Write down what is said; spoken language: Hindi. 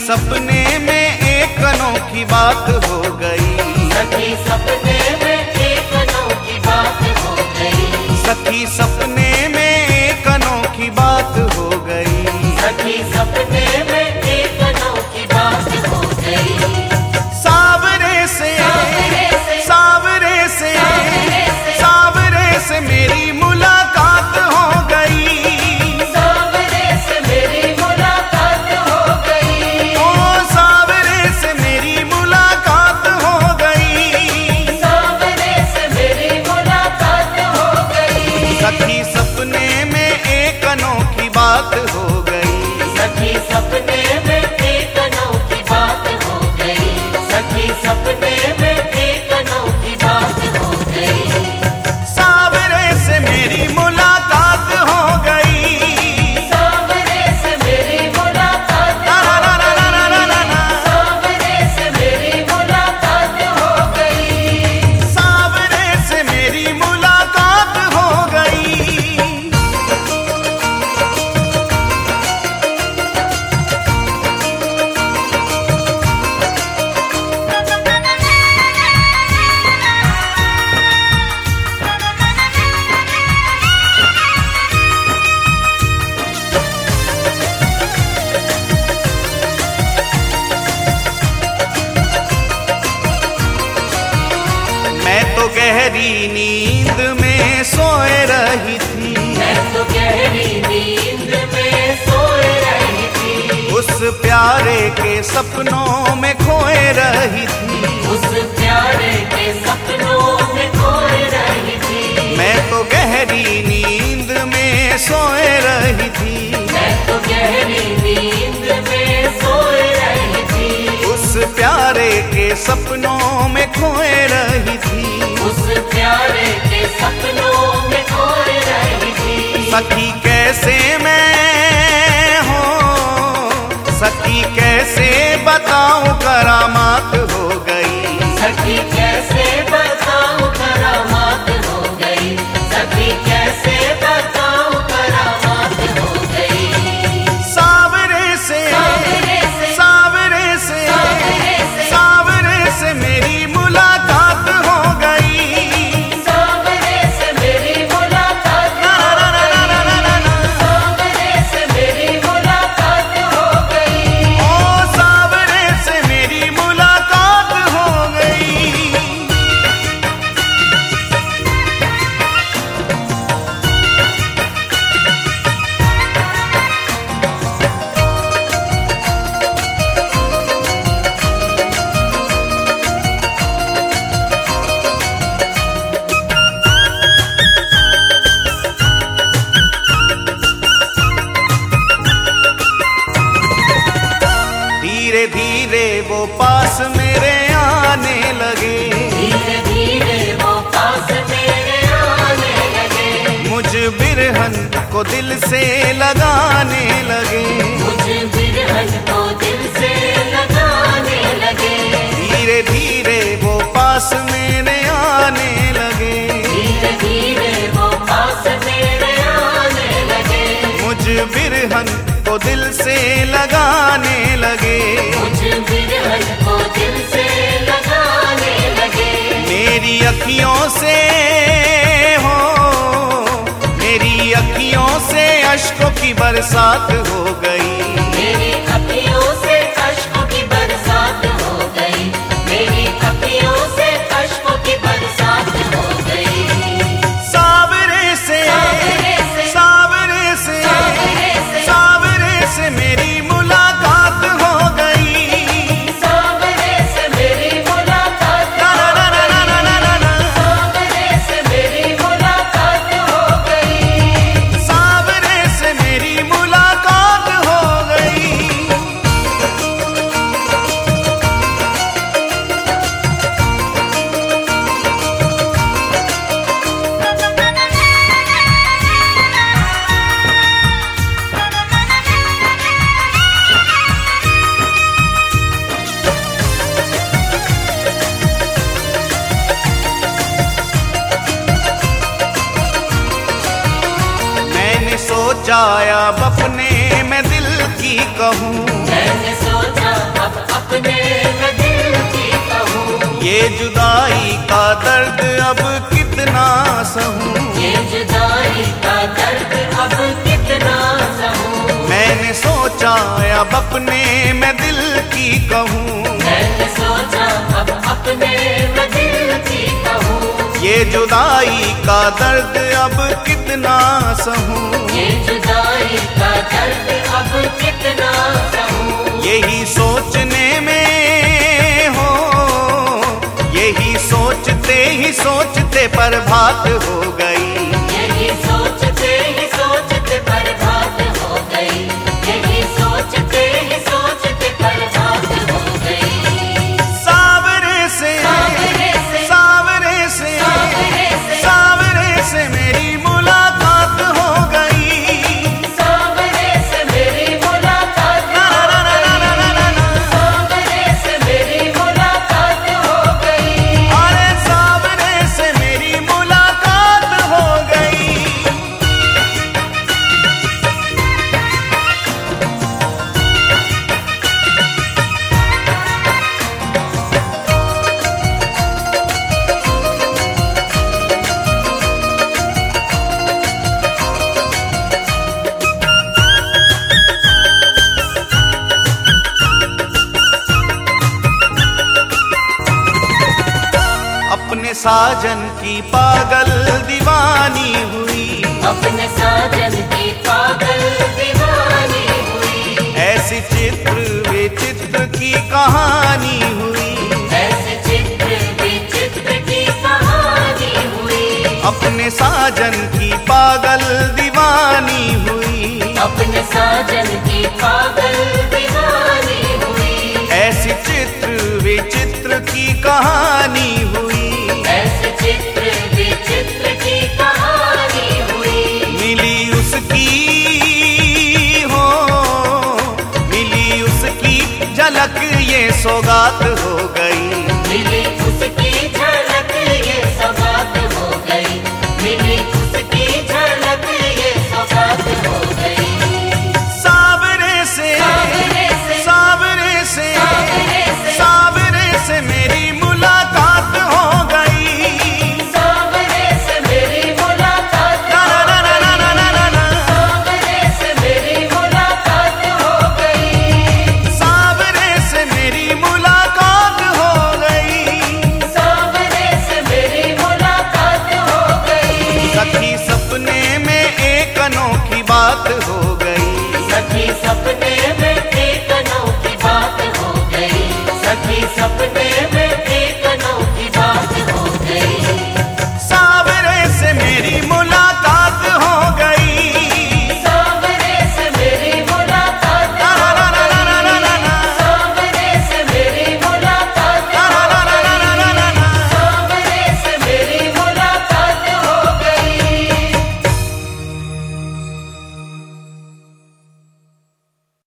सपने में एक अनोखी बात हो गई। सखी सपने में एक अनोखी बात हो गई। सखी सपने में एक अनोखी बात हो गई। सखी सपने में एक अनोखी बात हो गई। सावरे से सावरे से सावरे से मेरी मुलाकात हो गई। सावरे से मेरी मुलाकात हो गई। ओ सावरे से मेरी मुलाकात हो गई। सावरे से मेरी मुलाकात हो गई। सखी सपने में एक अनोखी बात हो गई। सखी सपने में एक अनोखी बात हो गई। सखी सपने में एक अनोखी बात हो गई। सावरे से मेरी मुलाकात हो गई। सावरे से मेरी मुलाकात ला ला ला ला ला ला ला ला। सावरे से मेरी मुलाकात हो गई। सावरे से मेरी मुलाकात हो गई। मैं तो गहरी नींद में सोए रही थी। मैं तो गहरी नींद में सोए रही थी। उस प्यारे के सपनों में खोए रही थी। उस प्यारे के सपनों में खोए रही थी। मैं तो गहरी नींद में सोए रही थी। मैं तो गहरी नींद में सोए रही थी। उस प्यारे के सपनों में खोए रही थी। उस प्यारे के सपनों में खोए रही थी। सखी कैसे मैं हो, सखी कैसे बताऊं करामात हो गई। सखी कैसे बताऊं करामात हो गई। सखी कैसे बताऊं करामात हो गई। सावरे से सावरे से सावरे से सावरे से सावरे से मेरी मुलाकात हो गई। सावरे से मेरी मुलाकात ला हो ला ला ला ला ला ला। सावरे से मेरी मुलाकात हो गई। ओ सावरे से मेरी मुलाकात हो गई। धीरे धीरे वो पास मेरे आने लगे। धीरे धीरे वो पास मेरे आने लगे। मुझ बिरहन को दिल से लगाने लगे। मुझे बिरहन को दिल से लगाने लगे। धीरे धीरे वो पास मेरे आने लगे। धीरे धीरे वो पास मेरे आने लगे। मुझ बिरहन को दिल से लगाने लगे। मुझे बिरहन को दिल से लगाने लगे। मेरी अखियों से हो, मेरी अखियों से अश्कों की बरसात हो गई। मेरी अखियों से अश्कों की बरसात हो गई। मेरी अखियों से अश्कों की बरसात हो गई। सावरे से सावरे से सावरे से सावरे से सावरे से मेरी मुलाकात हो गई। सावरे से मेरी मुलाकात ला ला ला ला ला ला ला ला। सावरे से मेरी मुलाकात हो गई। सावरे से मेरी मुलाकात हो गई। मैंने सोचा अब अपने मैं दिल की कहूँ। मैंने सोचा अपने मैं दिल की कहूँ। ये जुदाई का दर्द अब कितना सहूं, ये जुदाई का दर्द अब कितना सहूँ। मैंने सोचा अब अपने मैं दिल की कहूँ। मैंने सोचा अब अपने मैं दिल की कहूँ। ये जुदाई का दर्द अब कितना सहूं, ये जुदाई का दर्द अब कितना सहूँ। यही सोचने में हो, यही सोचते ही सोचते प्रभात हो गई। यही सोचते ही सोचते प्रभात हो गई। यही सोचते ही सोचते प्रभात हो गई। सावरे से सावरे से सावरे से सावरे से सावरे से मेरी मुलाकात हो गई। सावरे से मेरी मुलाकात ना हो ना ना ना ना ना ना, सावरे से मेरी मुलाकात हो गई। अरे सावरे से मेरी मुलाकात हो गई। अपने साजन की पागल दीवानी हुई, अपने साजन की पागल दीवानी हुई। ऐसी चित्र विचित्र की कहानी हुई। ऐसे चित्र विचित्र की कहानी हुई। अपने साजन की पागल दीवानी हुई। अपने साजन की पागल दीवानी हुई। ऐसी चित्र विचित्र की कहानी हुई। ऐसे चित्र विचित्र की कहानी हुई। मिली उसकी हो, मिली उसकी झलक ये सौगात हो गई। मिली